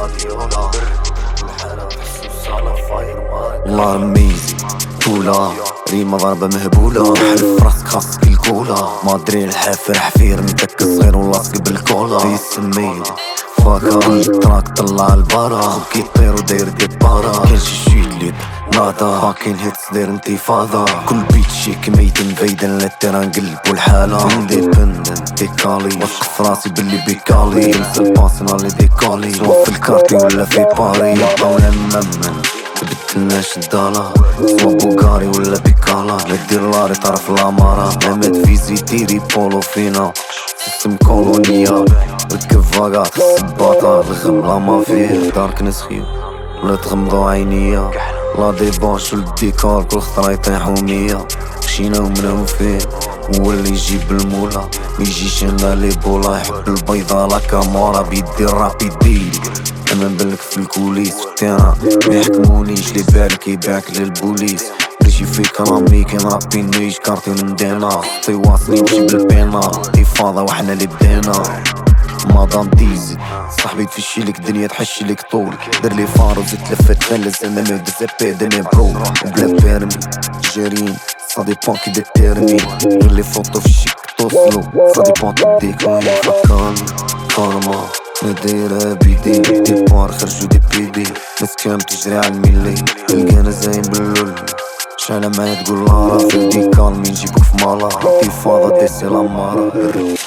غاديولا الحالة تحسوس على فاير مارك والله رميزي طولة ريمة ضربة مهبولة حلف راسك خاصك الكولا ما ادري الحافر حفير متك صغير ولاصق بالكولا يسميني فاكا تراك طلع البارا كيطير وداير ديبارا كان شي شيت ليد نادا فاكين هيتس داير انتفاضة كل بيت شيك ميت انفيدن للتيران نقلب والحالة انديبندنت ديكالي وصف راسي باللي بيكالي ننسى الباسنا لي ديكالي سوا في الكارتي ولا في باري يبقى ولا نمن تبدلناش الدالا سوا بوغاري ولا بيكالا لا دير لاري طرف الامارة لا ماد فيزي ديري بولو فينا سيستم كولونيا ركب فاقا السباطة الغم لا مافيا دارك نسخيو ولا تغمضو عينيا لا ديباش والديكار كل خطرة يطيحو مية مشينا ومنهم فيه هو اللي يجيب المولا ميجيش انا لي بولا يحب البيضة لا كامورا بيدي الراب يديلي انا نبلك في الكوليس في التيران ميحكمونيش لي بالك يباعك للبوليس ريجي فيك رامي كي نربي نيش كارتي وندينا خطي واصلي نمشي بالبينا انتفاضة وحنا اللي بدينا مادام ديزي صاحبي تفشي لك دنيا تحشي لك طول دير لي فارو زيد تلفت تفلس انا نو ديزابي دنيا برو وبلا بيرمي جيرين سا ديبون كي ديتيرمي غير لي فوتو في الشيك توصلو سا ديبون تديك وين فكرني كارما نديرها بيدي دي بار خرجو دي بيدي ناس كام تجري عالميلي تلقانا زاين باللول شعلة معايا تقول لارا في ديكال مين نجيبوك في مالا انتفاضة ديسي لامارا